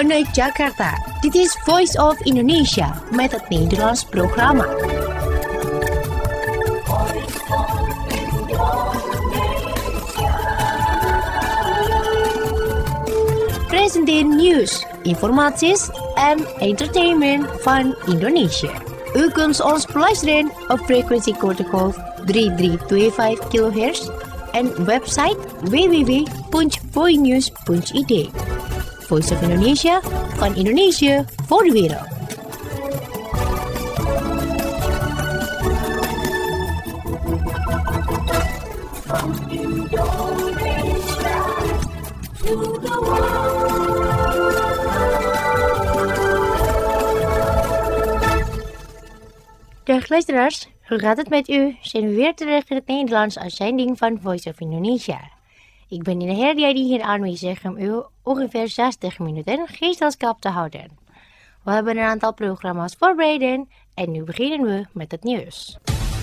vanuit Jakarta. Dit is Voice of Indonesia met het Nederlands programma. Presenteer nieuws, informaties en entertainment van Indonesië. U kunt ons beluisteren op frequentie kortgolf 3325 kHz en website www.voinews.id. Voice of Indonesia van Indonesië voor de wereld. From Indonesia to the world. Dag luisteraars, hoe gaat het met u? Zijn we weer terug in het Nederlands uitzending van Voice of Indonesia. Ik ben in de herdia die hier aanwezig om u ongeveer 60 minuten gezelschap te houden. We hebben een aantal programma's voorbereid en nu beginnen we met het nieuws.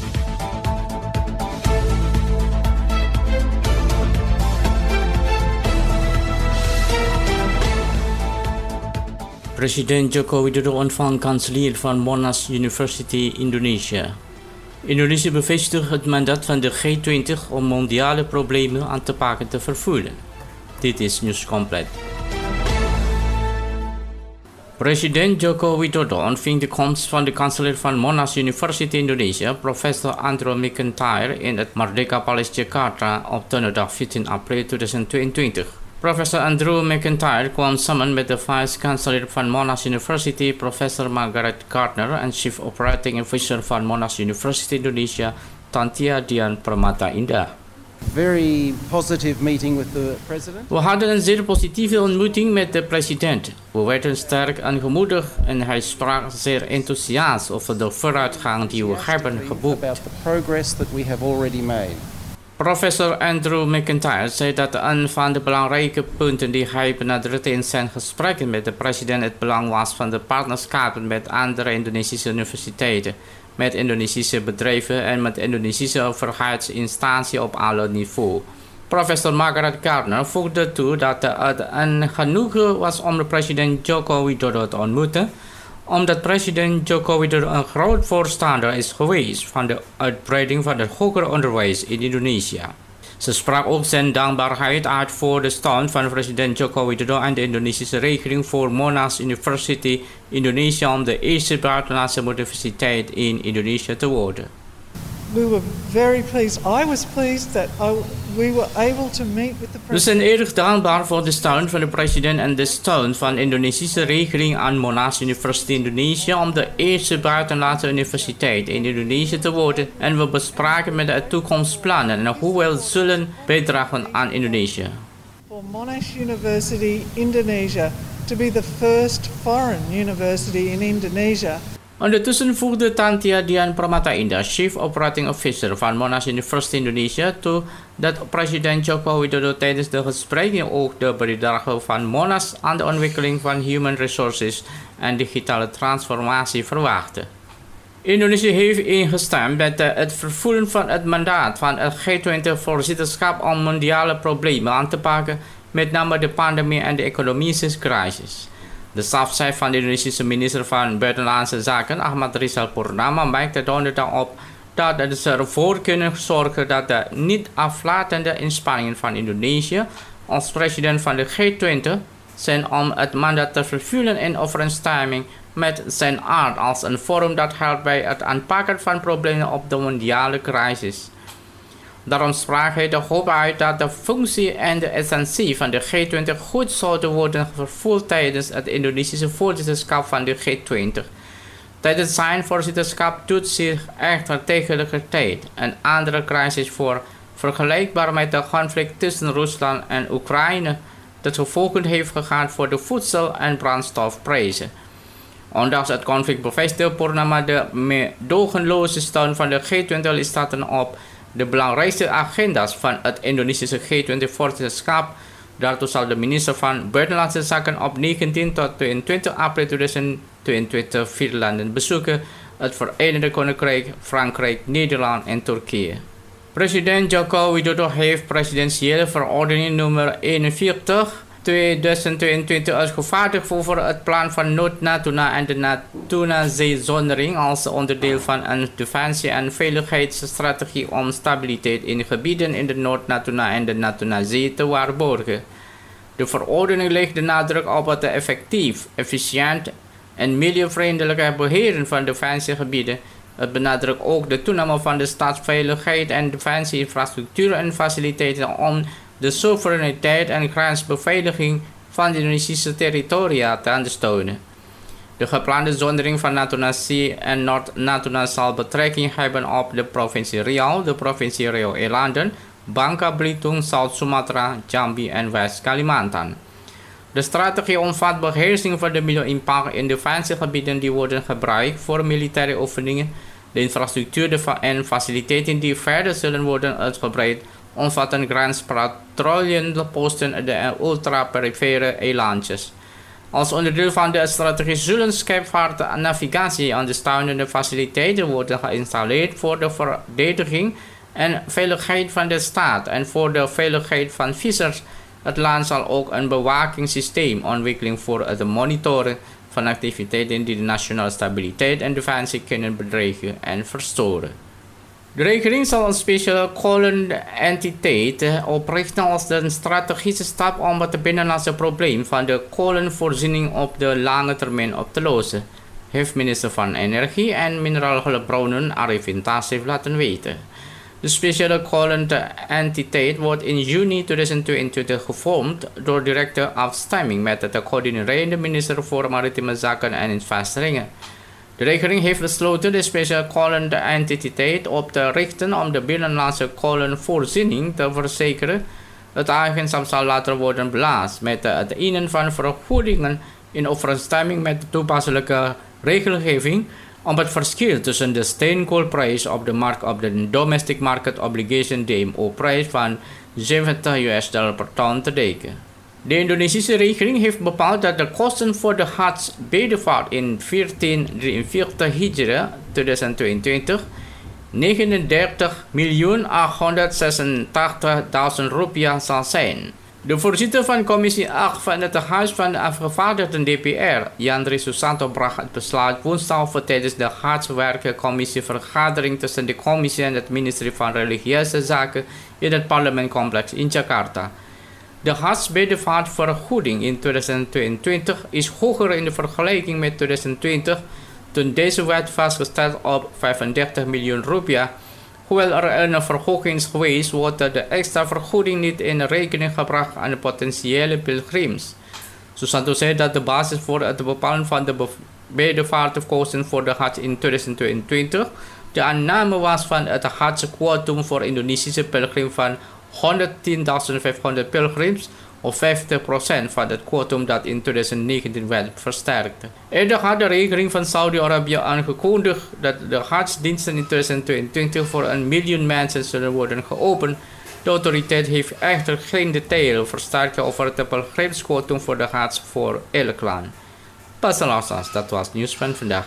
President Joko Widodo ontvangt kanselier van Monash University Indonesia. Indonesië bevestigt het mandaat van de G20 om mondiale problemen aan te pakken te vervullen. Dit is nieuws compleet. President Joko Widodo ontving de komst van de kanselier van Monash University Indonesia, professor Andrew McIntyre, in het Merdeka Palace Jakarta op donderdag 14 april 2022. Professor Andrew McIntyre kwam samen met de vice-chancellor van Monash University, professor Margaret Gardner, en chief operating officer van Monash University Indonesia, Tantia Dian Permata Indah. Very positive meeting with the president. We hadden een zeer positieve ontmoeting met de president. We werden sterk aangemoedigd en hij sprak zeer enthousiast over de vooruitgang die we hebben geboekt. About the progress that we have already made. Professor Andrew McIntyre zei dat een van de belangrijke punten die hij benadrukte in zijn gesprekken met de president het belang was van de partnerschappen met andere Indonesische universiteiten, met Indonesische bedrijven en met Indonesische overheidsinstanties op alle niveaus. Professor Margaret Gardner voegde toe dat het een genoegen was om de president Joko Widodo te ontmoeten, omdat president Joko Widodo een groot voorstander is geweest van de uitbreiding van het hoger onderwijs in Indonesië. Ze sprak ook zijn dankbaarheid uit voor de steun van president Joko Widodo en de Indonesische regering voor Monash University Indonesia om de eerste buitenlandse universiteit in Indonesië te worden. We were very pleased. I was pleased that we were able to meet with the president. We zijn erg dankbaar voor de steun van de president en de steun van de Indonesische regering aan Monash University Indonesia om de eerste buitenlandse universiteit in Indonesië te worden, en we bespraken met de toekomstplannen en hoe we zullen bijdragen aan Indonesië. For Monash University Indonesia to be the first foreign university in Indonesia. Ondertussen voegde Tantia Dian Permata Indah, chief operating officer van Monash University Indonesia, toe dat president Joko Widodo tijdens de gesprekken ook de bijdrage van Monash aan de ontwikkeling van human resources en digitale transformatie verwachtte. Indonesië heeft ingestemd met het vervullen van het mandaat van het G20-voorzitterschap om mondiale problemen aan te pakken, met name de pandemie en de economische crisis. De stafchef van de Indonesische minister van Buitenlandse Zaken, Ahmad Rizal Purnama, merkte donderdag op dat ze ervoor kunnen zorgen dat de niet aflatende inspanningen van Indonesië als president van de G20 zijn om het mandaat te vervullen in overeenstemming met zijn aard als een forum dat helpt bij het aanpakken van problemen op de mondiale crisis. Daarom sprak hij de hoop uit dat de functie en de essentie van de G20 goed zouden worden vervuld tijdens het Indonesische voorzitterschap van de G20. Tijdens zijn voorzitterschap doet zich echter tegelijkertijd een andere crisis voor, vergelijkbaar met het conflict tussen Rusland en Oekraïne, dat gevolgen heeft gehad voor de voedsel- en brandstofprijzen. Ondanks het conflict bevestigt Purnama de meedogenloze steun van de G20-lidstaten op de belangrijkste agenda's van het Indonesische G20-voorzitterschap. Daartoe zal de minister van Buitenlandse Zaken op 19 tot 22 april 2022 vier landen bezoeken: het Verenigde Koninkrijk, Frankrijk, Nederland en Turkije. President Joko Widodo heeft presidentiële verordening nummer 41 2022 uitgevaardigd over het plan van Noord-Natuna en de Natuna-zeezondering als onderdeel van een defensie- en veiligheidsstrategie om stabiliteit in gebieden in de Noord-Natuna en de Natuna-zee te waarborgen. De verordening legt de nadruk op het effectief, efficiënt en milieuvriendelijke beheren van defensiegebieden. Het benadrukt ook de toename van de staatsveiligheid en defensieinfrastructuur en faciliteiten om de soevereiniteit en grensbeveiliging van de Indonesische territoria te ondersteunen. De geplande zondering van Natuna Zee en Noord-Natuna zal betrekking hebben op de provincie Riau, de provincie Riau-Eilanden, Bangka Belitung, Zuid-Sumatra, Jambi en West-Kalimantan. De strategie omvat beheersing van de milieu-impact in defensiegebieden die worden gebruikt voor militaire oefeningen. De infrastructuur en faciliteiten die verder zullen worden uitgebreid omvatten grenspatrouilleposten en de ultra-perifere eilandjes. Als onderdeel van de strategie zullen scheepvaart, navigatie en ondersteunende faciliteiten worden geïnstalleerd voor de verdediging en veiligheid van de staat en voor de veiligheid van vissers. Het land zal ook een bewakingssysteem ontwikkelen voor het monitoren van activiteiten die de nationale stabiliteit en defensie kunnen bedreigen en verstoren. De regering zal een speciale kolenentiteit oprichten als een strategische stap om het binnenlandse probleem van de kolenvoorziening op de lange termijn op te lossen, heeft minister van Energie en Mineraalhulpbronnen Arifin Tasrif laten weten. De speciale kolenentiteit wordt in juni 2022 gevormd door directe afstemming met de coördinerende minister voor Maritieme Zaken en Investeringen. De regering heeft besloten de speciale kolenentiteit op te richten om de binnenlandse kolenvoorziening te verzekeren. Het agentschap zal later worden belast met het innen van vergoedingen in overeenstemming met de toepasselijke regelgeving om het verschil tussen de steenkoolprijs op de markt op de Domestic Market Obligation DMO-prijs van $70 per ton te dekken. De Indonesische regering heeft bepaald dat de kosten voor de Hajj-bedevaart in 1443 Hijra 2022 $39.886.000 rupiah zal zijn. De voorzitter van commissie 8 van het Huis van de Afgevaardigden DPR, Yandri Susanto, bracht het besluit woensdag over tijdens de Hajj-werkcommissievergadering tussen de commissie en het ministerie van Religieuze Zaken in het parlementcomplex in Jakarta. De Hajj-bedevaartvergoeding in 2022 is hoger in de vergelijking met 2020, toen deze werd vastgesteld op 35 miljoen rupiah. Hoewel er een verhoging is geweest, wordt de extra vergoeding niet in rekening gebracht aan de potentiële pelgrims. Susanto zei dat de basis voor het bepalen van de bedevaartkosten voor de Hajj in 2022 de aanname was van het Hajj-quotum voor Indonesische pelgrim van 110.500 pelgrims, of 50% van het quotum dat in 2019 werd versterkt. Eerder had de regering van Saudi-Arabië aangekondigd dat de Hajj-diensten in 2022 voor 1 miljoen mensen zullen worden geopend. De autoriteit heeft echter geen detail verstrekt over het pelgrimsquotum voor de Hajj voor elk land. Pas dat was nieuws van vandaag.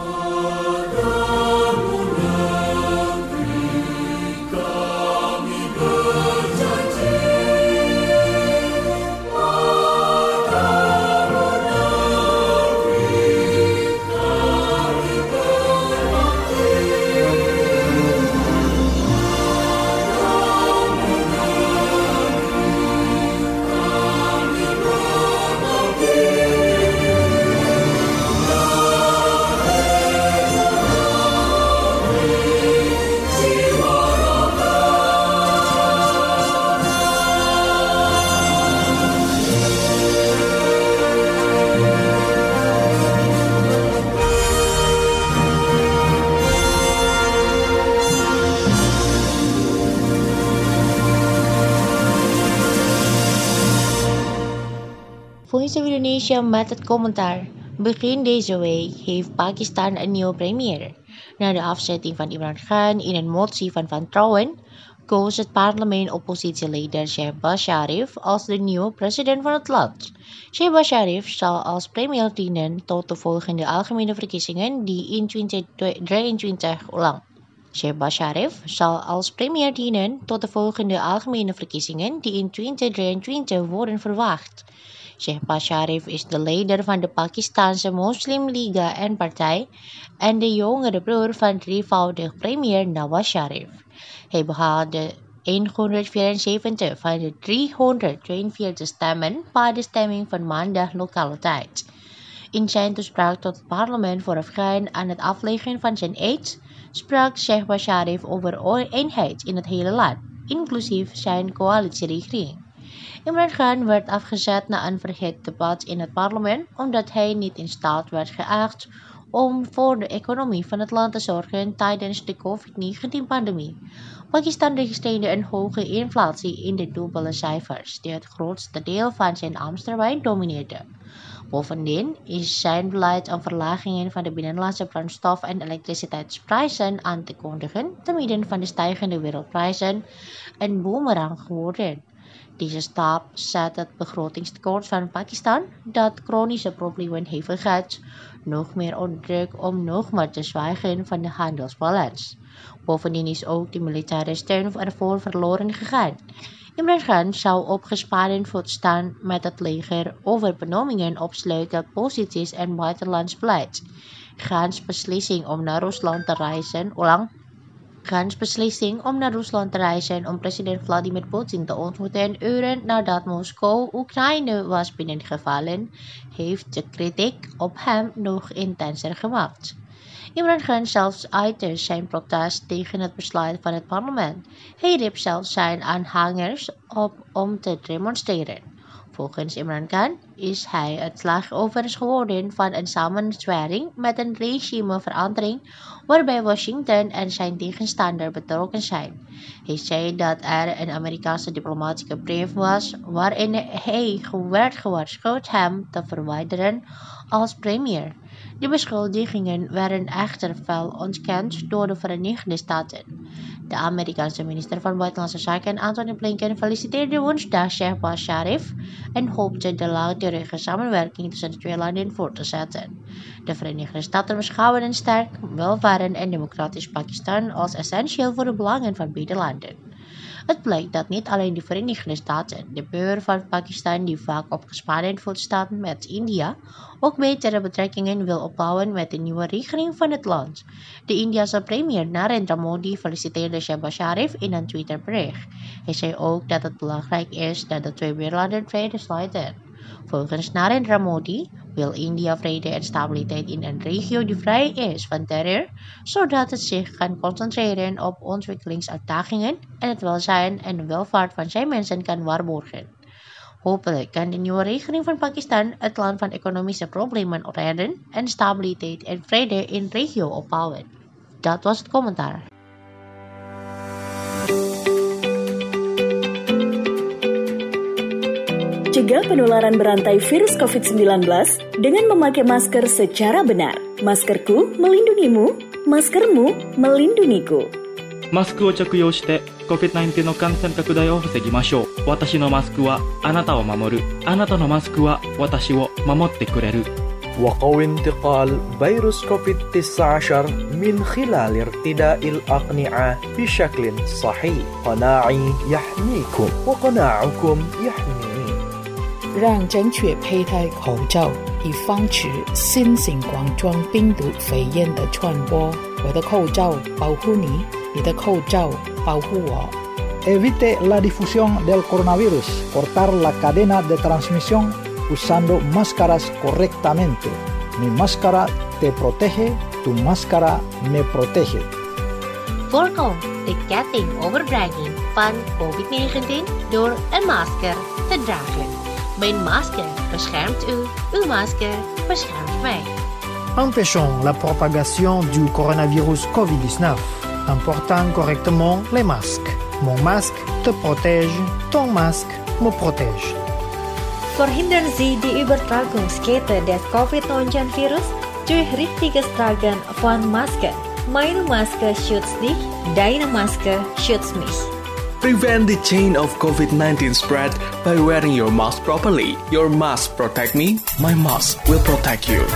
Voice of Indonesia met het commentaar. Begin deze week heeft Pakistan een nieuwe premier. Na de afzetting van Imran Khan in een motie van wantrouwen, koos het parlement oppositieleider Shehbaz Sharif als de nieuwe president van het land. Shehbaz Sharif zal als premier dienen tot de volgende algemene verkiezingen die in 2023 ulang. Shehbaz Sharif zal als premier dienen tot de volgende algemene verkiezingen die in 2023 worden verwacht. Shehbaz Sharif is de leider van de Pakistanse Muslim Liga en partij en de jongere broer van drievoudig premier Nawaz Sharif. Hij behaalde 174 van de 342 stemmen bij de stemming van maandag lokale tijd. In zijn toespraak tot het parlement voorafgaand aan het afleggen van zijn eed sprak Shehbaz Sharif over eenheid in het hele land, inclusief zijn coalitieregering. Imran Khan werd afgezet na een verhit debat in het parlement omdat hij niet in staat werd geacht om voor de economie van het land te zorgen tijdens de COVID-19-pandemie. Pakistan registreerde een hoge inflatie in de dubbele cijfers, die het grootste deel van zijn ambtstermijn domineerde. Bovendien is zijn beleid om verlagingen van de binnenlandse brandstof- en elektriciteitsprijzen aan te kondigen te midden van de stijgende wereldprijzen een boemerang geworden. Deze stap zet het begrotingstekort van Pakistan, dat chronische problemen heeft gehad, nog meer onder druk om nog maar te zwijgen van de handelsbalans. Bovendien is ook de militaire steun ervoor verloren gegaan. Imran Khan zou op gespannen voet staan met het leger over benoemingen op sleutelposities en buitenlands beleid. Khans beslissing om naar Rusland te reizen om president Vladimir Putin te ontmoeten uren nadat Moskou Oekraïne was binnengevallen, heeft de kritiek op hem nog intenser gemaakt. Imran Khan zelfs uitte zijn protest tegen het besluit van het parlement. Hij riep zelfs zijn aanhangers op om te demonstreren. Volgens Imran Khan is hij het slachtoffer geworden van een samenzwering met een regimeverandering waarbij Washington en zijn tegenstander betrokken zijn. Hij zei dat er een Amerikaanse diplomatieke brief was waarin hij werd gewaarschuwd hem te verwijderen als premier. De beschuldigingen werden echter fel ontkend door de Verenigde Staten. De Amerikaanse minister van Buitenlandse Zaken Antony Blinken feliciteerde woensdag Shehbaz Sharif en hoopte de langdurige samenwerking tussen de twee landen voor te zetten. De Verenigde Staten beschouwen een sterk, welvarend en democratisch Pakistan als essentieel voor de belangen van beide landen. Het blijkt dat niet alleen de Verenigde Staten, de buur van Pakistan die vaak op gespannen voet staat met India, ook betere betrekkingen wil opbouwen met de nieuwe regering van het land. De Indiase premier Narendra Modi feliciteerde Shehbaz Sharif in een Twitterbericht. Hij zei ook dat het belangrijk is dat de twee buurlanden vrede sluiten. Volgens Narendra Modi wil India vrede en stabiliteit in een regio die vrij is van terror, zodat het zich kan concentreren op ontwikkelingsuitdagingen en het welzijn en de welvaart van zijn mensen kan waarborgen. Hopelijk kan de nieuwe regering van Pakistan het land van economische problemen redden en stabiliteit en vrede in de regio opbouwen. Dat was het commentaar. Cegah penularan berantai virus COVID-19 dengan memakai masker secara benar. Maskerku melindungimu, maskermu melindungiku. マスクを着用して COVID-19 の感染拡大を防ぎましょう。私のマスクはあなたを守る。あなたのマスクは私を守ってくれる。 وقو انتقال فيروس كوفيد-19 من خلال ارتداء الأقنعة بشكل صحيح. قناعي يحميكم وقناعكم يحميني. 让正确佩戴口罩，以防止新型冠状病毒肺炎的传播。我的口罩保护你，你的口罩保护我。 Evite la difusión del coronavirus. Cortar la cadena de transmisión usando máscaras correctamente. Mi máscara te protege, tu máscara me protege. Voorkom de kettingoverbrenging van COVID-19 door een masker te dragen. Mijn masker beschermt u, uw masker beschermt mij. Empêchons la propagation du coronavirus COVID-19 en portant correctement les masques. Mon masque te protège, ton masque me protège. Verhindern Sie die Übertragungskette des Covid-19-Virus durch richtiges Tragen von Masken. Meine Maske schützt dich, deine Maske schützt mich. Prevent the chain of COVID-19 spread by wearing your mask properly. Your mask protect me, my mask will protect you.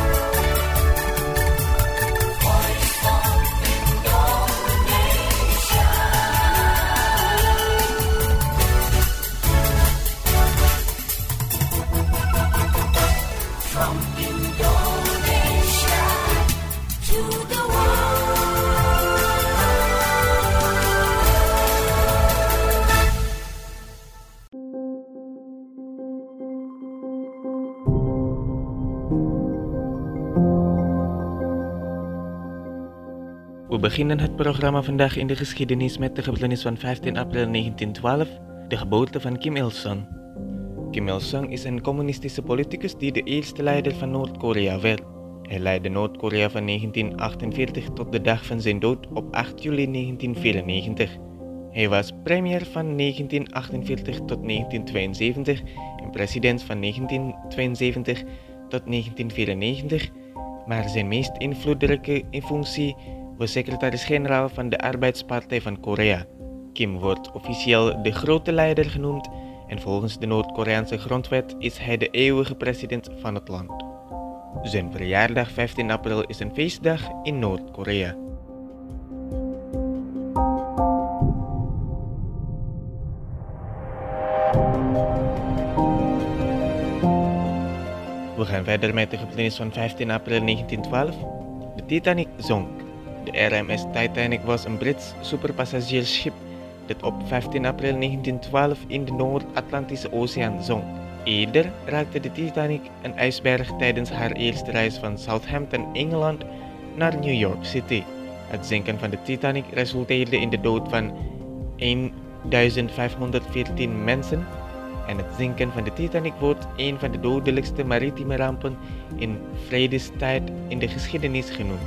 beginnen het programma vandaag in de geschiedenis met de gebeurtenis van 15 april 1912, de geboorte van Kim Il-sung. Kim Il-sung is een communistische politicus die de eerste leider van Noord-Korea werd. Hij leidde Noord-Korea van 1948 tot de dag van zijn dood op 8 juli 1994. Hij was premier van 1948 tot 1972 en president van 1972 tot 1994, maar zijn meest invloedrijke functie was secretaris-generaal van de Arbeidspartij van Korea. Kim wordt officieel de grote leider genoemd en volgens de Noord-Koreaanse grondwet is hij de eeuwige president van het land. Zijn verjaardag 15 april is een feestdag in Noord-Korea. We gaan verder met de gebeurtenis van 15 april 1912. De Titanic zonk. De RMS Titanic was een Brits superpassagiersschip dat op 15 april 1912 in de Noord-Atlantische Oceaan zonk. Eerder raakte de Titanic een ijsberg tijdens haar eerste reis van Southampton, Engeland, naar New York City. Het zinken van de Titanic resulteerde in de dood van 1514 mensen en het zinken van de Titanic wordt een van de dodelijkste maritieme rampen in vredestijd in de geschiedenis genoemd.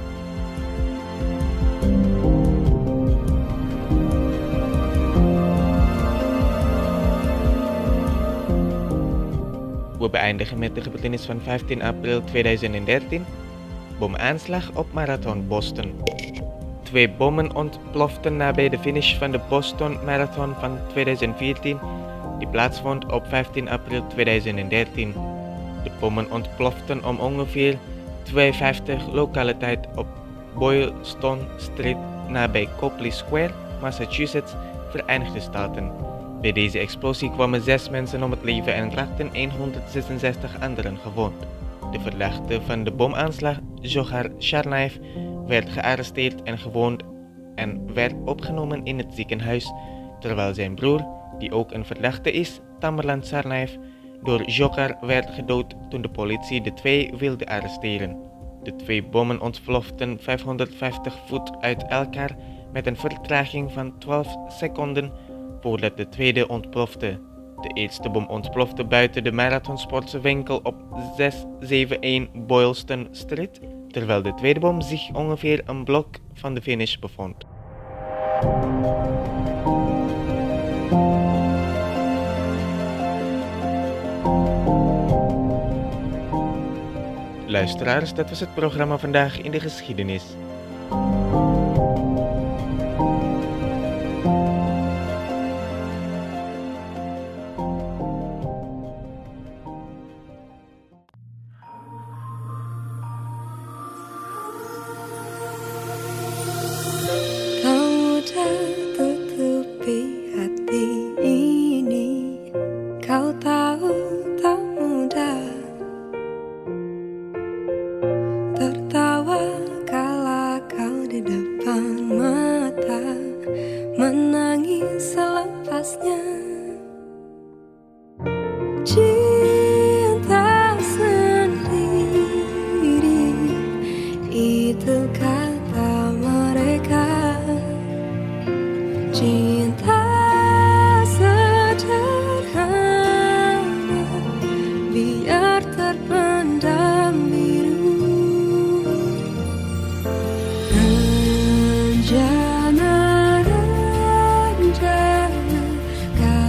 We beëindigen met de gebeurtenis van 15 april 2013, bomaanslag op Marathon Boston. 2 bommen ontploften nabij de finish van de Boston Marathon van 2014, die plaatsvond op 15 april 2013. De bommen ontploften om ongeveer 2:50 lokale tijd op Boylston Street nabij Copley Square, Massachusetts, Verenigde Staten. Bij deze explosie kwamen 6 mensen om het leven en raakten 166 anderen gewond. De verdachte van de bomaanslag, Djokhar Tsarnaev, werd gearresteerd en gewond en werd opgenomen in het ziekenhuis, terwijl zijn broer, die ook een verdachte is, Tamerlan Tsarnaev, door Djokhar werd gedood toen de politie de 2 wilde arresteren. De 2 bommen ontploften 550 voet uit elkaar met een vertraging van 12 seconden voordat de tweede ontplofte. De eerste bom ontplofte buiten de marathonsportswinkel op 671 Boylston Street, terwijl de tweede bom zich ongeveer een blok van de finish bevond. Luisteraars, dat was het programma vandaag in de geschiedenis. Ranjana, ranjana,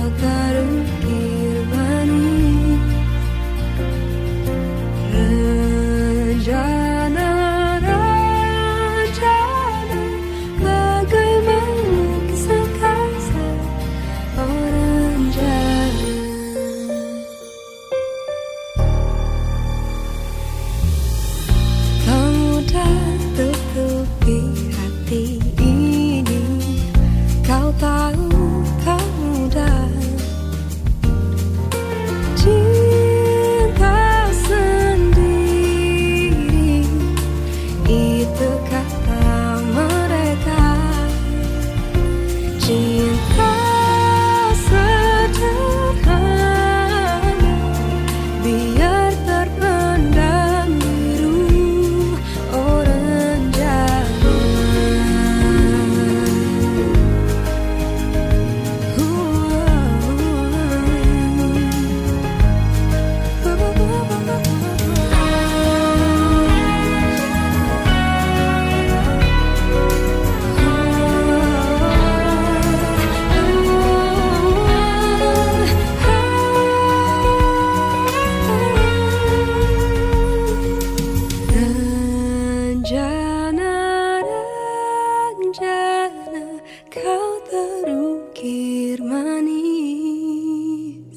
kau terukir manis.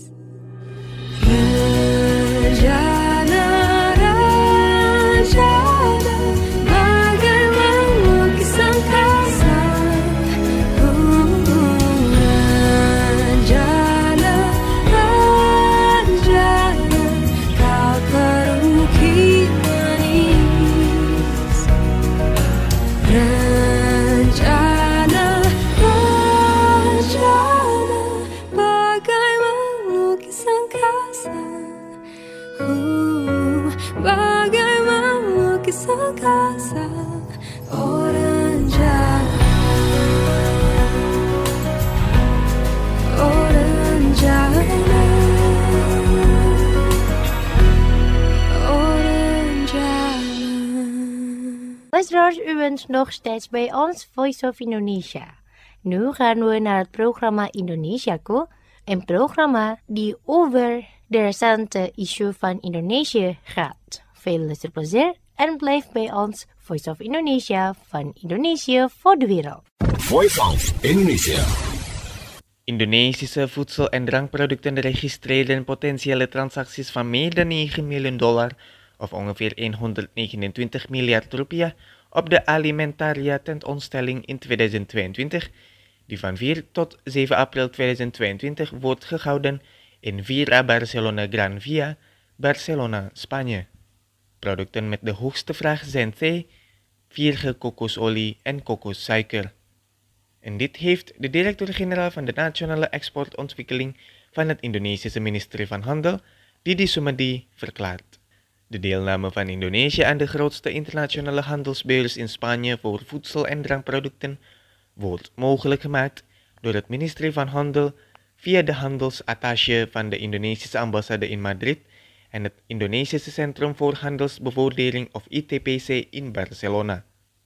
Rajana, Rajana, bagai melukis angkasa. Rajana, Rajana, kau terukir manis. Rajana, Rajana, bagai melukis angkasa. Bagai melukis angkasa. Oh Ranjana, oh Ranjana, oh Ranjana. Luisteraars, u bent nog steeds bij ons Voice of Indonesia. Nu gaan we naar het programma Indonesiaku, een programma die over de recente issue van Indonesië gaat. Veel luisterplezier en blijf bij ons Voice of Indonesia van Indonesië voor de wereld. Voice of Indonesia. Indonesische voedsel- en drankproducten registreren potentiële transacties van meer dan $9 miljoen, of ongeveer 129 miljard rupiah, op de alimentaria tentoonstelling in 2022, die van 4 tot 7 april 2022 wordt gehouden in Via Barcelona Gran Via, Barcelona, Spanje. Producten met de hoogste vraag zijn thee, vierge kokosolie en kokossuiker. En dit heeft de directeur-generaal van de Nationale Exportontwikkeling van het Indonesische ministerie van Handel, Didi Sumedi, verklaard. De deelname van Indonesië aan de grootste internationale handelsbeurs in Spanje voor voedsel- en drankproducten wordt mogelijk gemaakt door het ministerie van Handel via de handelsattaché van de Indonesische ambassade in Madrid en het Indonesische Centrum voor Handelsbevoordeling of ITPC in Barcelona.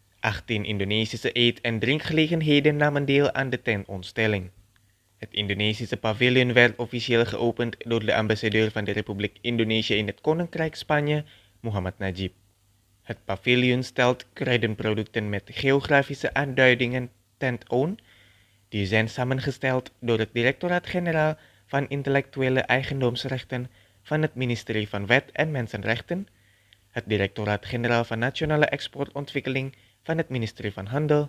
18 Indonesische eet- en drinkgelegenheden namen deel aan de tentoonstelling. Het Indonesische paviljoen werd officieel geopend door de ambassadeur van de Republiek Indonesië in het Koninkrijk Spanje, Muhammad Najib. Het paviljoen stelt kruidenproducten met geografische aanduidingen tentoon, die zijn samengesteld door het Directoraat-Generaal van Intellectuele Eigendomsrechten van het Ministerie van Wet en Mensenrechten, het Directoraat-Generaal van Nationale Exportontwikkeling van het Ministerie van Handel,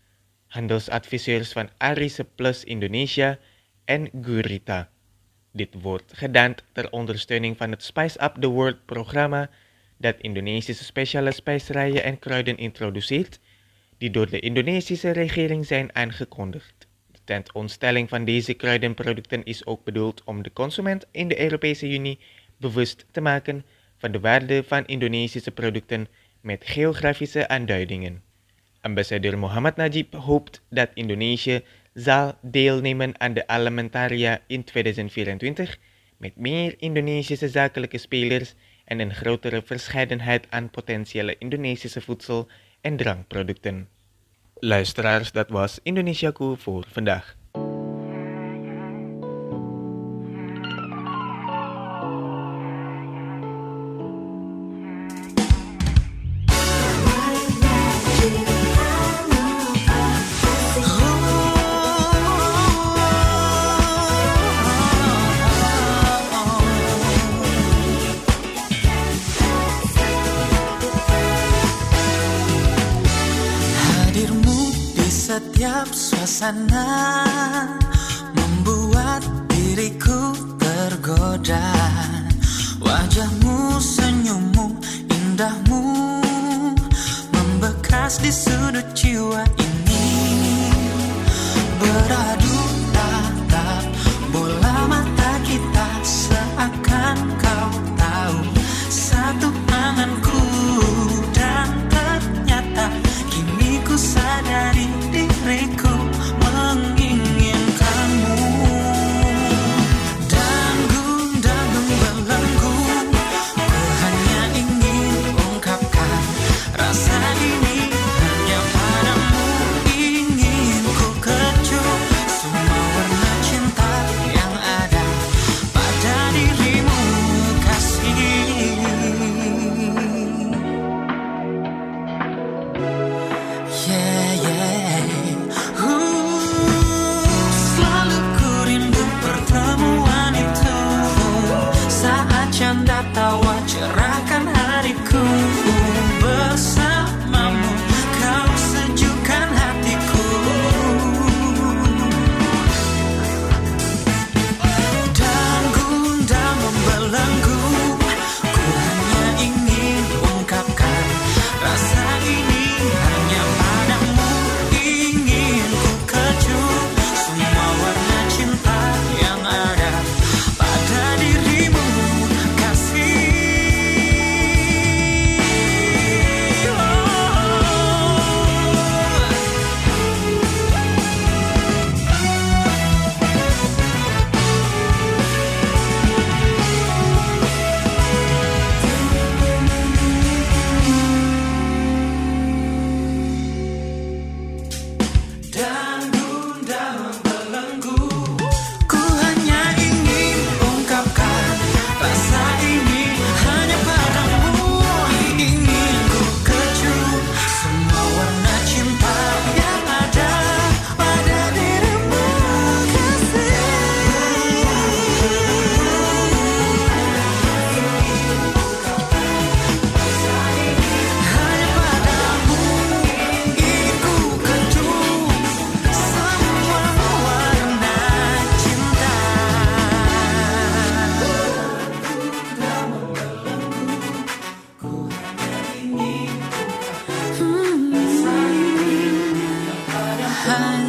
handelsadviseurs van Arise Plus Indonesia en Gurita. Dit wordt gedaan ter ondersteuning van het Spice Up the World programma dat Indonesische speciale specerijen en kruiden introduceert, die door de Indonesische regering zijn aangekondigd. De tentoonstelling van deze kruidenproducten is ook bedoeld om de consument in de Europese Unie bewust te maken van de waarde van Indonesische producten met geografische aanduidingen. Ambassadeur Muhammad Najib hoopt dat Indonesië zal deelnemen aan de alimentaria in 2024 met meer Indonesische zakelijke spelers en een grotere verscheidenheid aan potentiële Indonesische voedsel- en drankproducten. Luisteraars, dat was Indonesiaku voor vandaag. Setiap suasana membuat diriku tergoda. Wajahmu, senyummu, indahmu membekas di sudut jiwa ini. Beradu tatap bola mata kita, seakan kau tahu satu anganku, dan ternyata kini ku sadari diriku menginginkanmu. Dan gundah membelenggu, ku hanya ingin ungkapkan rasa ini hanya padamu.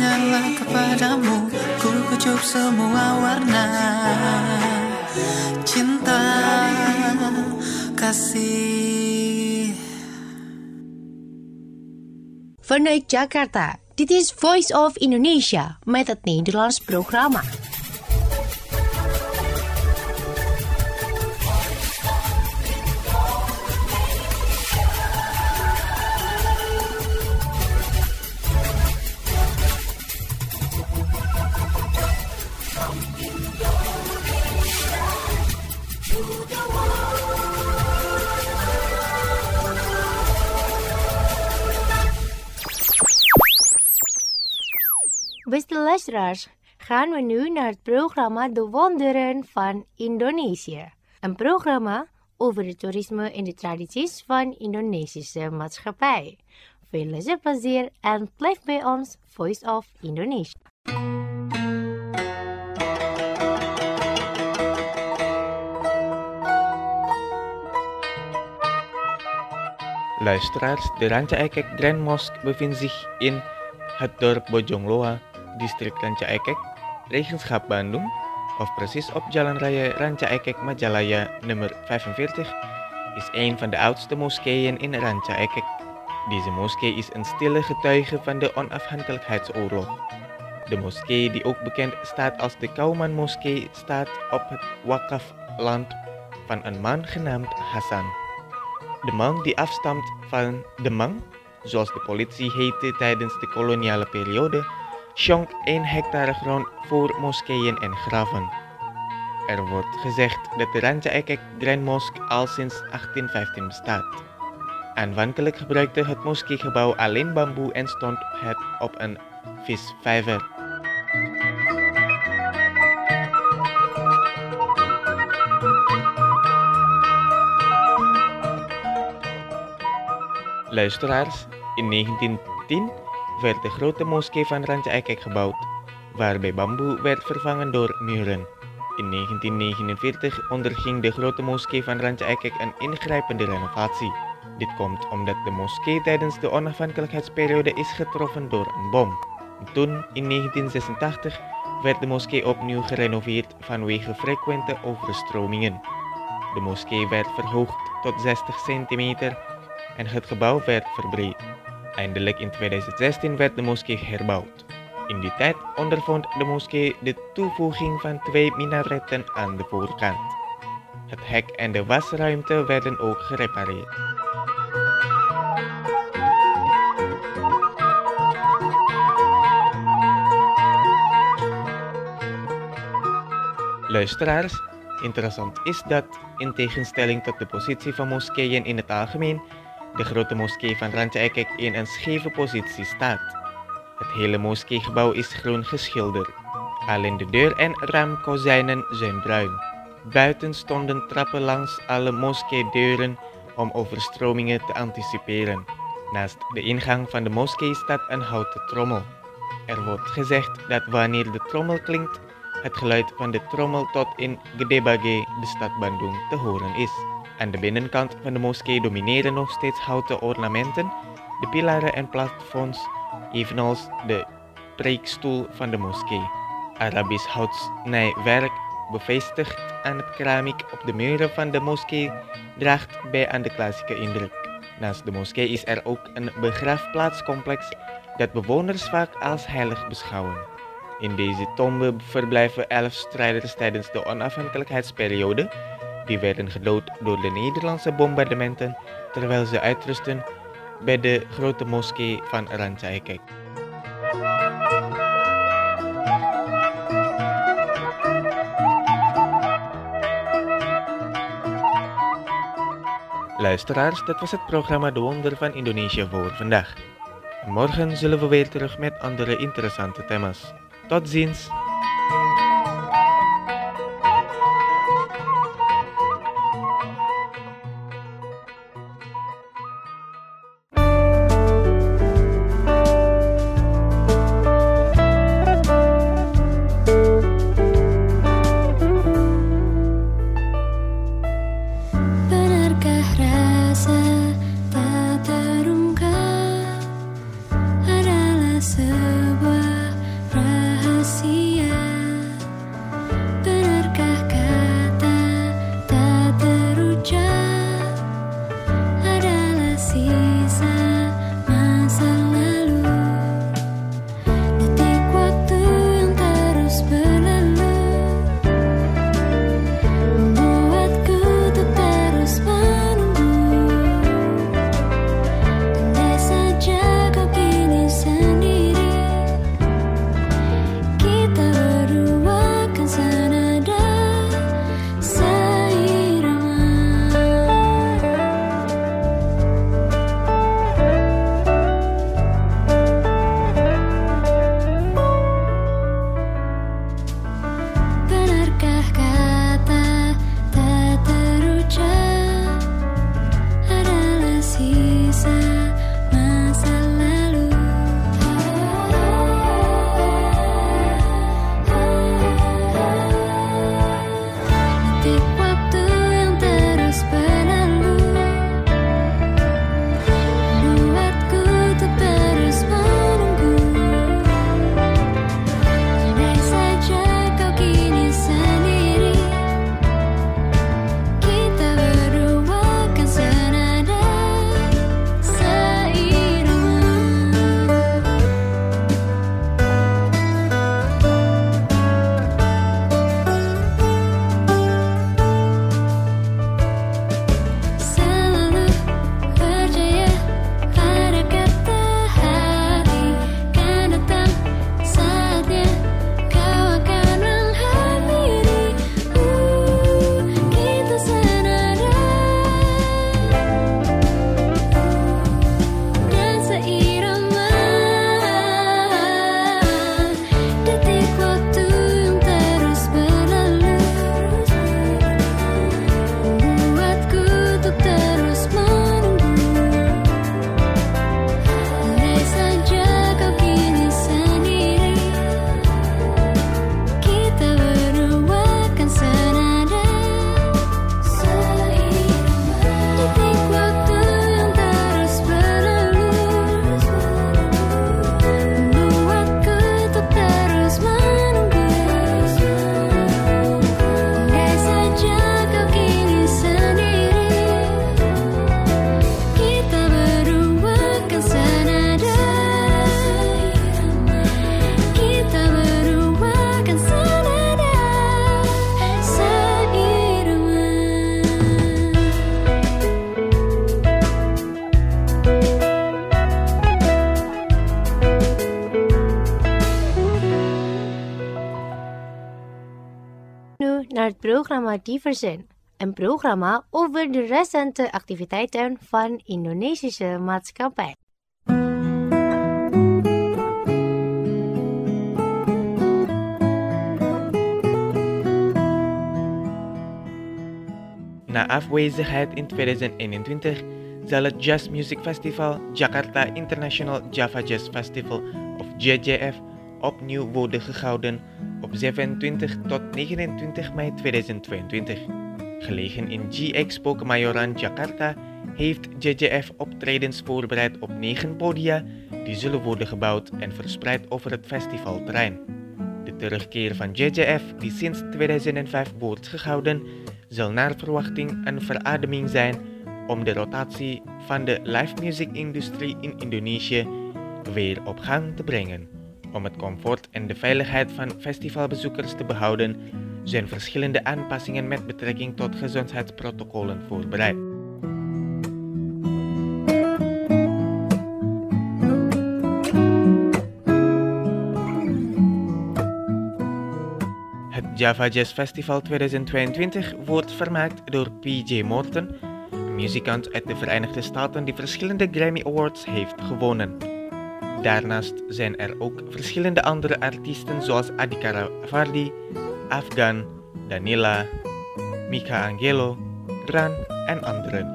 hanyalah kepadamu ku kucup semua warna cinta kasih. Vanuit Jakarta, dit is Voice of Indonesia met het Nederlands programma. Beste luisteraars, gaan we nu naar het programma De Wonderen van Indonesië. Een programma over het toerisme en de tradities van Indonesische maatschappij. Veel luisterplezier en blijf bij ons Voice of Indonesia. Luisteraars, de Ranca Ekek Grand Mosque bevindt zich in het dorp Bojongloa, district Ranca Ekek, regenschap Bandung, of precies op Jalan Raya Ranca Ekek Majalaya nummer 45, is een van de oudste moskeeën in Ranca Ekek. Deze moskee is een stille getuige van de onafhankelijkheidsoorlog. De moskee, die ook bekend staat als de Kauman Moskee, staat op het wakafland van een man genaamd Hassan. De man die afstamt van de Mang, zoals de politie heette tijdens de koloniale periode, schonk 1 hectare grond voor moskeeën en graven. Er wordt gezegd dat de Ranca Ekek Grand Mosque al sinds 1815 bestaat. Aanvankelijk gebruikte het moskeegebouw alleen bamboe en stond het op een visvijver. Luisteraars, in 1910 werd de grote moskee van Ranca Ekek gebouwd, waarbij bamboe werd vervangen door muren. In 1949 onderging de grote moskee van Ranca Ekek een ingrijpende renovatie. Dit komt omdat de moskee tijdens de onafhankelijkheidsperiode is getroffen door een bom. Toen, in 1986, werd de moskee opnieuw gerenoveerd vanwege frequente overstromingen. De moskee werd verhoogd tot 60 centimeter en het gebouw werd verbreed. Eindelijk in 2016 werd de moskee herbouwd. In die tijd ondervond de moskee de toevoeging van 2 minaretten aan de voorkant. Het hek en de wasruimte werden ook gerepareerd. Luisteraars, interessant is dat, in tegenstelling tot de positie van moskeeën in het algemeen, de grote moskee van Ranca Ekek in een scheve positie staat. Het hele moskeegebouw is groen geschilderd. Alleen de deur en raamkozijnen zijn bruin. Buiten stonden trappen langs alle moskeedeuren om overstromingen te anticiperen. Naast de ingang van de moskee staat een houten trommel. Er wordt gezegd dat wanneer de trommel klinkt, het geluid van de trommel tot in Gede Bage, de stad Bandung, te horen is. Aan de binnenkant van de moskee domineren nog steeds houten ornamenten, de pilaren en plafonds, evenals de preekstoel van de moskee. Arabisch houtsnijwerk, bevestigd aan het keramiek op de muren van de moskee, draagt bij aan de klassieke indruk. Naast de moskee is er ook een begraafplaatscomplex dat bewoners vaak als heilig beschouwen. In deze tombe verblijven 11 strijders tijdens de onafhankelijkheidsperiode. Die werden gedood door de Nederlandse bombardementen terwijl ze uitrusten bij de grote moskee van Ranca Ekek. Luisteraars, dat was het programma De Wonder van Indonesië voor vandaag. Morgen zullen we weer terug met andere interessante thema's. Tot ziens! Benarkah rasa tak terungkap adalah sebuah naar het programma Diversen, een programma over de recente activiteiten van Indonesische maatschappij. Na afwezigheid in 2021 zal het Jazz Music Festival Jakarta International Java Jazz Festival of JJF opnieuw worden gehouden op 27 tot 29 mei 2022. Gelegen in G-Expo Kemayoran, Jakarta, heeft JJF optredens voorbereid op 9 podia die zullen worden gebouwd en verspreid over het festivalterrein. De terugkeer van JJF, die sinds 2005 wordt gehouden, zal naar verwachting een verademing zijn om de rotatie van de live music industrie in Indonesië weer op gang te brengen. Om het comfort en de veiligheid van festivalbezoekers te behouden, zijn verschillende aanpassingen met betrekking tot gezondheidsprotocollen voorbereid. Het Java Jazz Festival 2022 wordt vermaakt door PJ Morton, een muzikant uit de Verenigde Staten die verschillende Grammy Awards heeft gewonnen. Daarnaast zijn er ook verschillende andere artiesten zoals Adhikara Vardi, Afgan, Danila, Mika Angelo, Ran en anderen.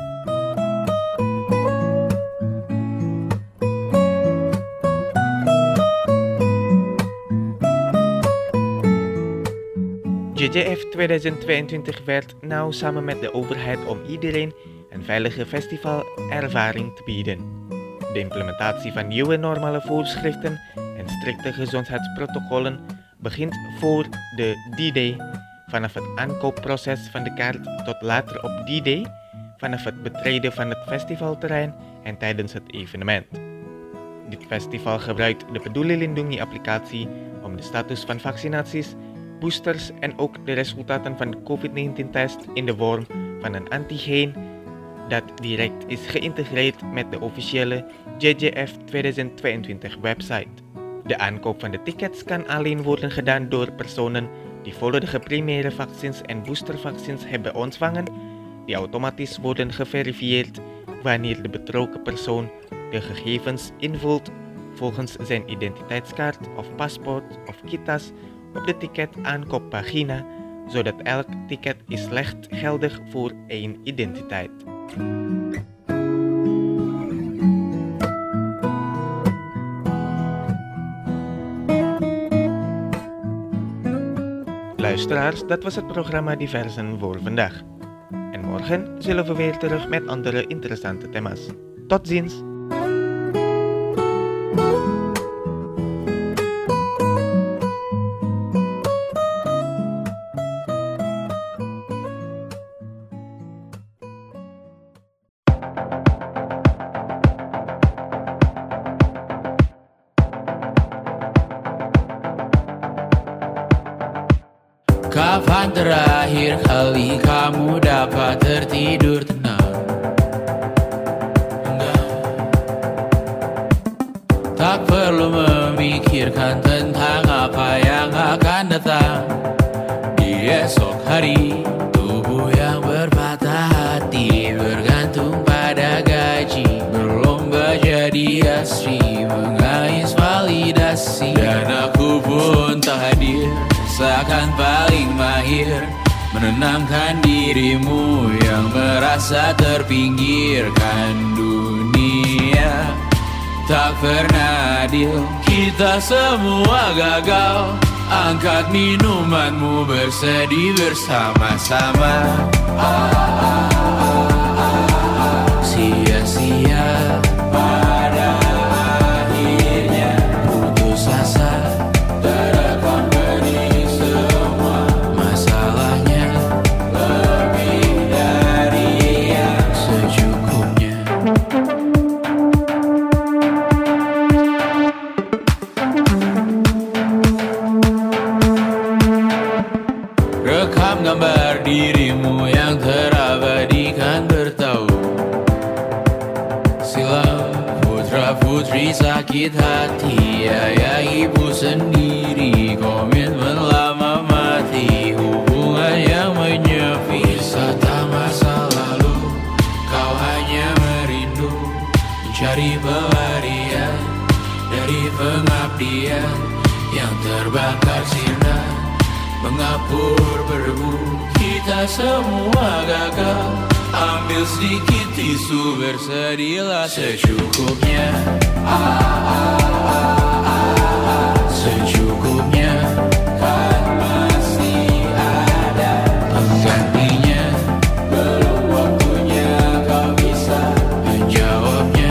JJF 2022 werd nauw samen met de overheid om iedereen een veilige festivalervaring te bieden. De implementatie van nieuwe normale voorschriften en strikte gezondheidsprotocollen begint voor de D-Day, vanaf het aankoopproces van de kaart tot later op D-Day, vanaf het betreden van het festivalterrein en tijdens het evenement. Dit festival gebruikt de Peduli Lindungi-applicatie om de status van vaccinaties, boosters en ook de resultaten van de COVID-19-test in de vorm van een antigeen dat direct is geïntegreerd met de officiële JJF 2022 website. De aankoop van de tickets kan alleen worden gedaan door personen die volledige primaire vaccins en boostervaccins hebben ontvangen, die automatisch worden geverifieerd wanneer de betrokken persoon de gegevens invult volgens zijn identiteitskaart of paspoort of kitas op de ticketaankooppagina, zodat elk ticket is slechts geldig voor één identiteit. Luisteraars, dat was het programma Diversen voor vandaag. En morgen zullen we weer terug met andere interessante thema's. Tot ziens! Kapan terakhir kali kamu dapat tertidur tenang? Tak perlu memikirkan tentang apa yang akan datang di esok hari. Tubuh yang berpatah hati bergantung pada gaji, berlomba jadi asri, mengais validasi. Dan aku pun tak hadir, seakan paling mahir menenangkan dirimu yang merasa terpinggirkan dunia. Tak pernah adil, kita semua gagal. Angkat minumanmu, bersedih bersama-sama. Sia-sia pada akhirnya putus asa. Terekam benih semua masalahnya, lebih dari yang secukupnya. Rekam gambar dirimu yang terabadikan bertahu. Silam putra-putri sakit hati, ayah ibu sendiri, komitmen lama mati, hubungan terbakar sinar, mengapur berdebu, kita semua gagal. Ambil sedikit tisu, bersedialah secukupnya. Secukupnya, kan masih ada penggantinya. Belum waktunya kau bisa menjawabnya.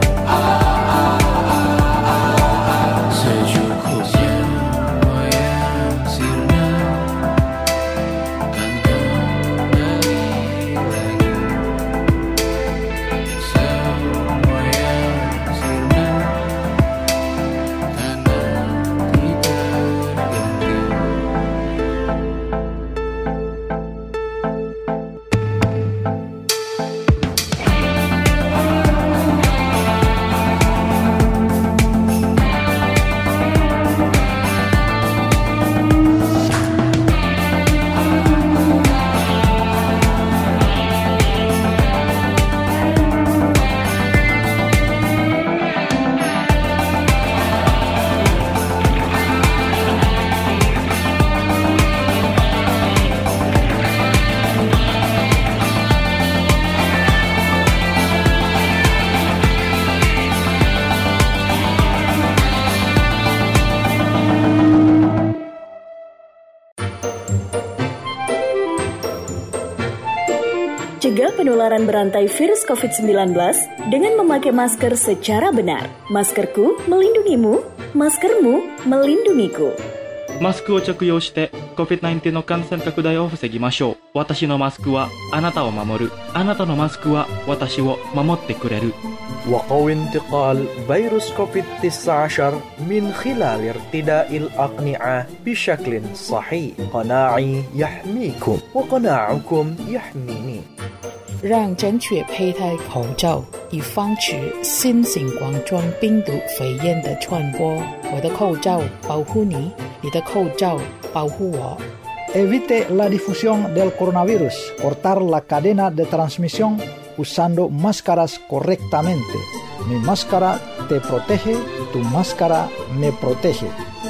Secukupnya, wayang sirna, kan kembali lagi. Semua yang sirna, kan nanti berganti. Cegah penularan berantai virus COVID-19 dengan memakai masker secara benar. Maskerku melindungimu, maskermu melindungiku. マスクを着用して COVID-19 の感染拡大を防ぎましょう。私のマスクはあなたを守る。あなたのマスクは私を守ってくれる。 وقوي انتقال فيروس كوفيد-19 من خلال ارتداء الأقنعة بشكل صحيح. قناعي يحميكم وقناعكم يحميني. 让正确佩戴口罩，以防止新型冠状病毒肺炎的传播。我的口罩保护你，你的口罩保护我。 Evite la difusión del coronavirus. Cortar la cadena de transmisión usando máscaras correctamente. Mi máscara te protege, tu máscara me protege.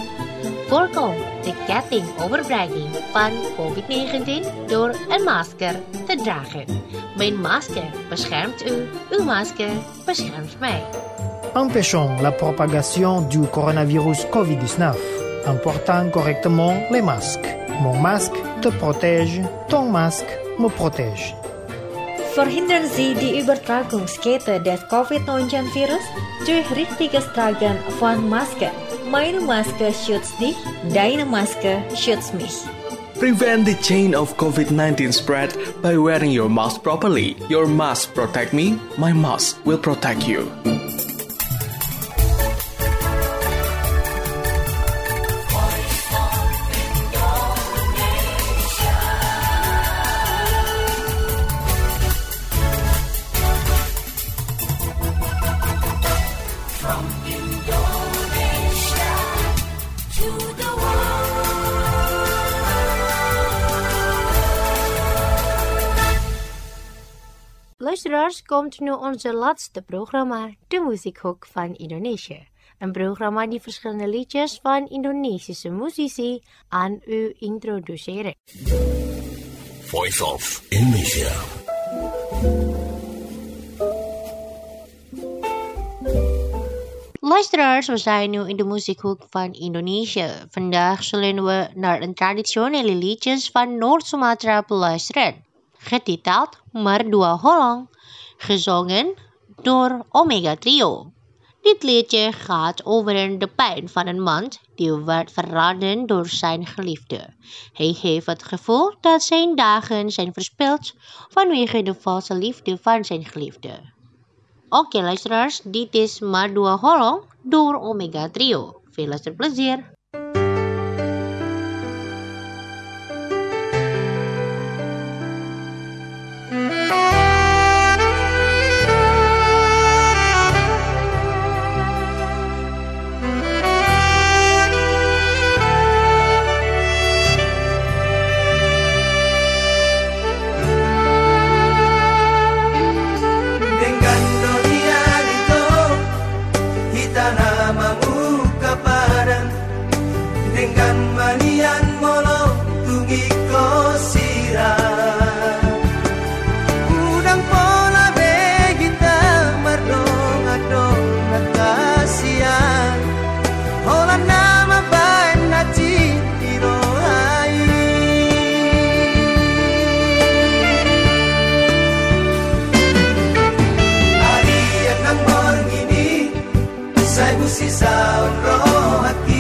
Voorkom de kettingoverbrenging van COVID-19 door een masker te dragen. Mijn masker beschermt u, uw masker beschermt mij. Empêchons la propagation du coronavirus COVID-19 en portant correctement les masques. Mon masque te protège, ton masque me protège. Verhindern Sie die Übertragungskette des Covid-19-Virus durch richtiges Tragen von Masken. Meine Maske schützt dich, deine Maske schützt mich. Prevent the chain of COVID-19 spread by wearing your mask properly. Your mask protect me, my mask will protect you. Luisteraars, komt nu onze laatste programma, de Muziekhoek van Indonesië. Een programma die verschillende liedjes van Indonesische muzici aan u introduceren. Voice of Indonesia. Luisteraars, we zijn nu in de Muziekhoek van Indonesië. Vandaag zullen we naar een traditionele liedjes van Noord-Sumatra beluisteren. Getiteld Merdua Holong, gezongen door Omega Trio. Dit liedje gaat over de pijn van een man die werd verraden door zijn geliefde. Hij heeft het gevoel dat zijn dagen zijn verspild vanwege de valse liefde van zijn geliefde. Oké luisteraars, dit is Merdua Holong door Omega Trio. Veel luisterplezier! dengan manian molo tungi ko sira udang pola begita mardong adong nakasian hola nama bae naci irohai hari yang morning ini saya busi saun rohati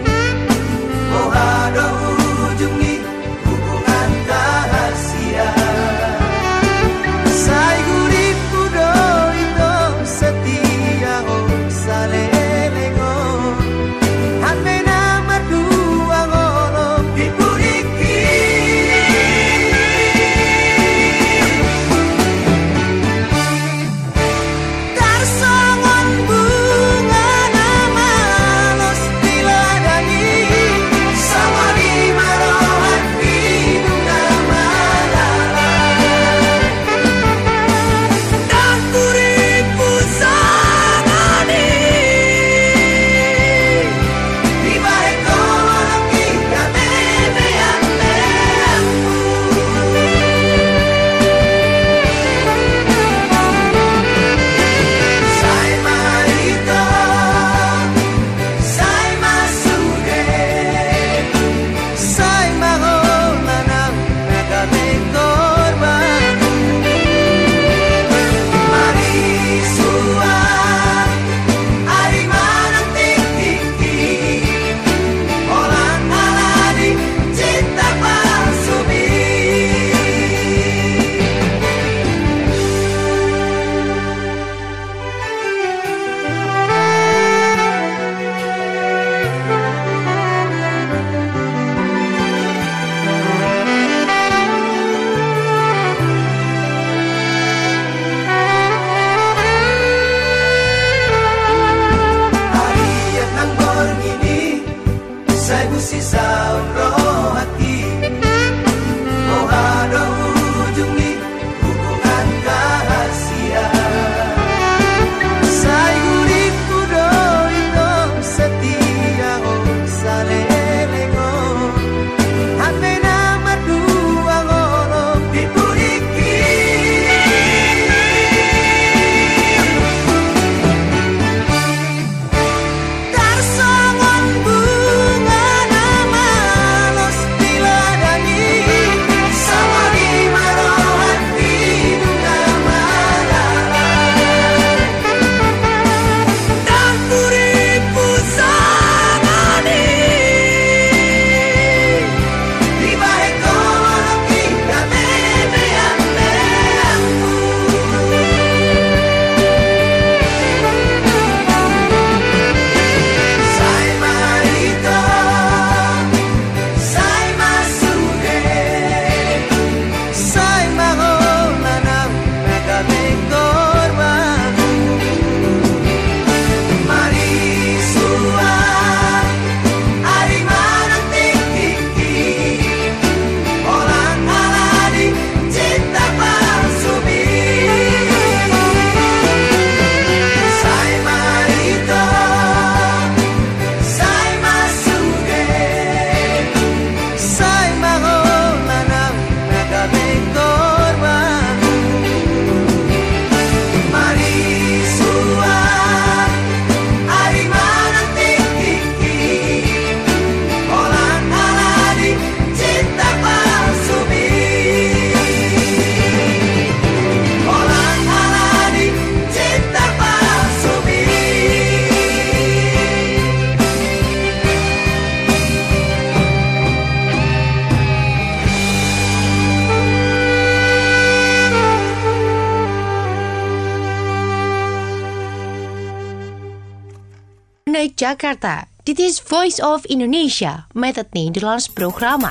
Vanuit Jakarta, dit is Voice of Indonesia met het Nederlands programma.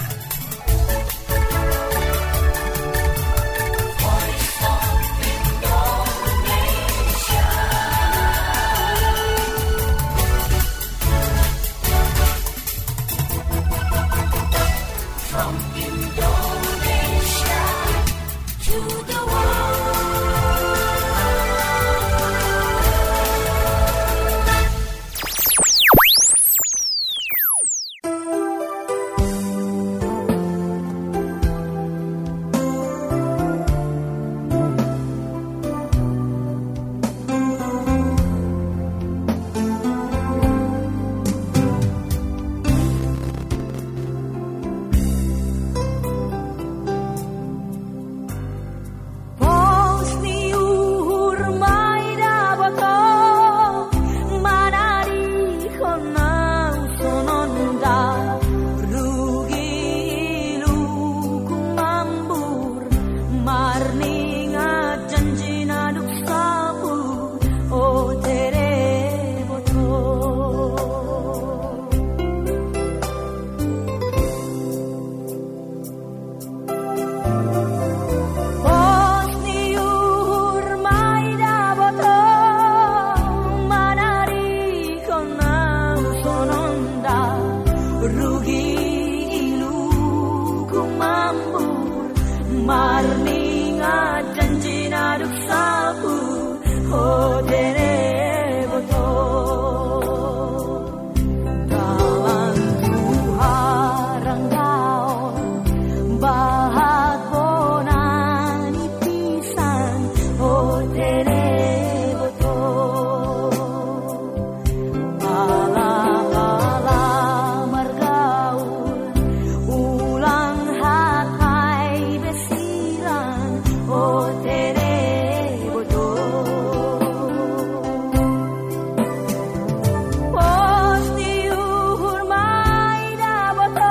rugi ilu kumambur marninga janji naduk sabu hodere boto dalam tuharang daun bahat bonani pisan hodere boto ala margaul ulang hatai besiran hodere boto posti uhurmai da boto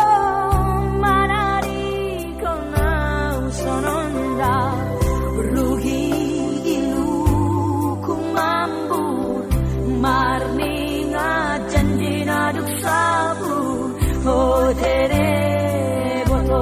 manari konau sononda rugi ilu kumambur marninga janji naduk sabu hodere boto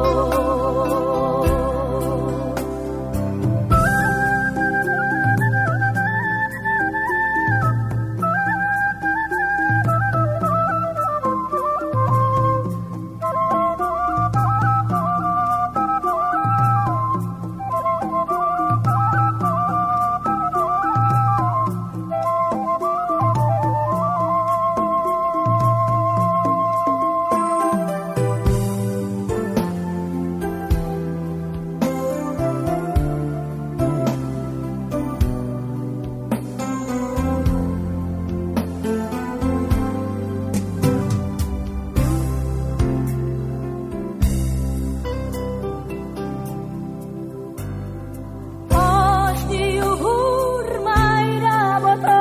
posti uhurmai da boto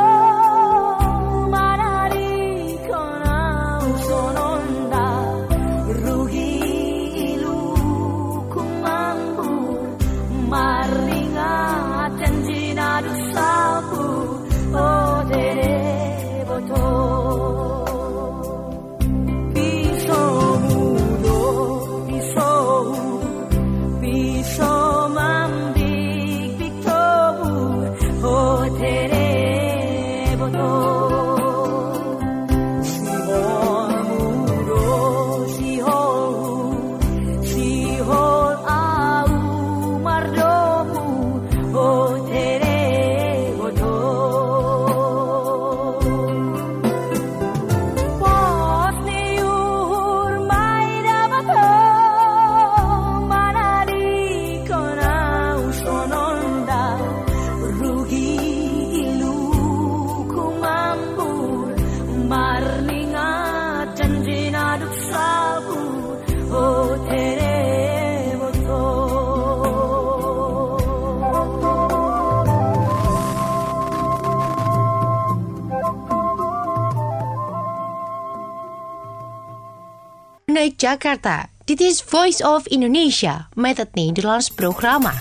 manari konau sononda rugi ilu kumambur marninga janji naduk sabu hodere boto piso mudo piso mamdik biktobur hodere boto sihol mudo sihol au mardomu hodere boto posti uhurmai da boto manari konau sononda rugi ilu kumambur marninga janji naduk sabu hodere boto Vanuit Jakarta, dit is Voice of Indonesia met het Nederlands programma.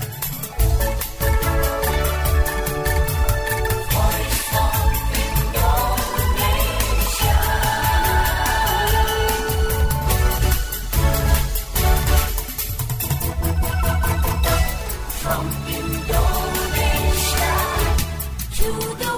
From Indonesia to the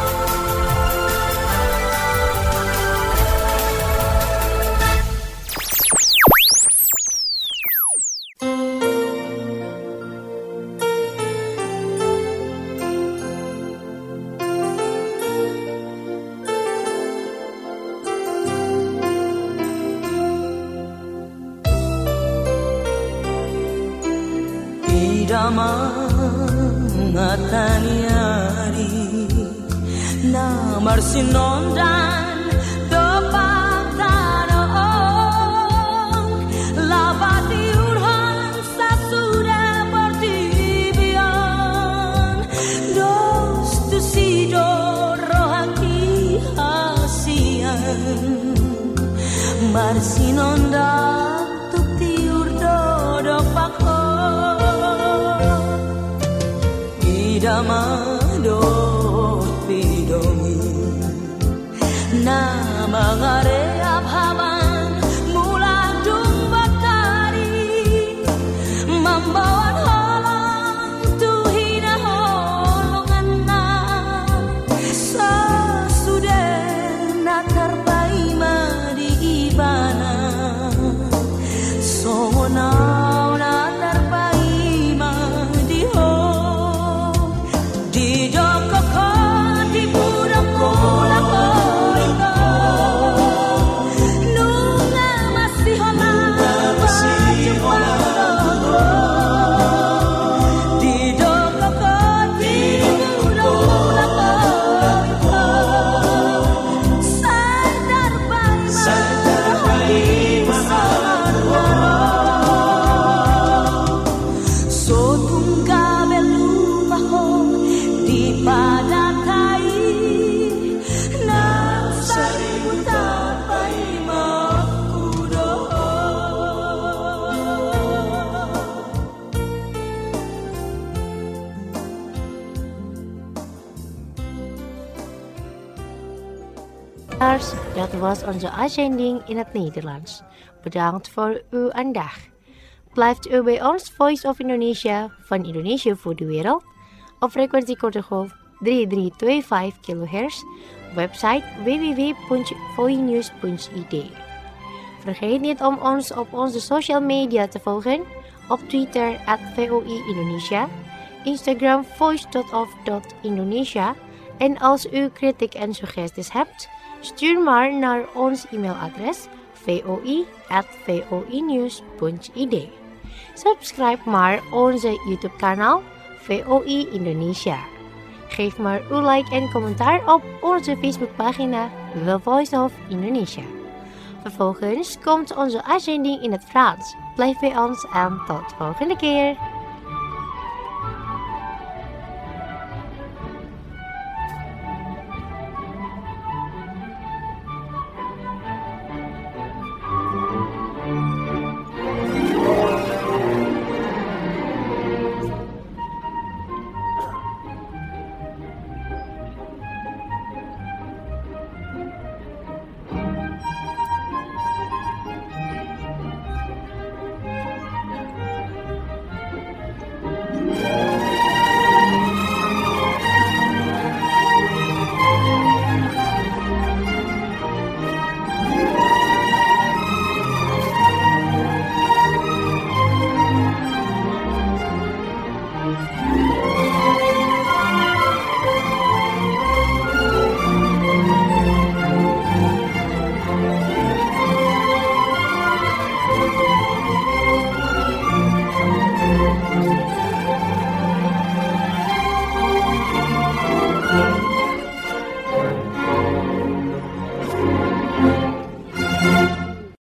Mataniari na marsinondan dopatanon lavati urhan sasuda portibian dos tu sidor rohaki hasian marsinondan tu tiur dodo pakho Damadot pidomi na mangare abhaban mula dumbatari membawa halang tuhina holongan na sesudah natar baima di iba now na tarpaima diho di doko ko di purang pula ko ito nunga masih hola di doko ko di purang pula ko sadar paima Dat was onze uitzending in het Nederlands. Bedankt voor uw aandacht. Blijft u bij ons Voice of Indonesia van Indonesië voor de wereld op frequentie korte golf 3325 kHz, website www.voinews.id. Vergeet niet om ons op onze social media te volgen, op Twitter @VOI Indonesia, Instagram voice.of.indonesia en als u kritiek en suggesties hebt, stuur maar naar ons e-mailadres voi@voinews.id. Subscribe maar onze YouTube kanaal VOI Indonesia. Geef maar uw like en commentaar op onze Facebookpagina The Voice of Indonesia. Vervolgens komt onze uitzending in het Frans. Blijf bij ons en tot volgende keer.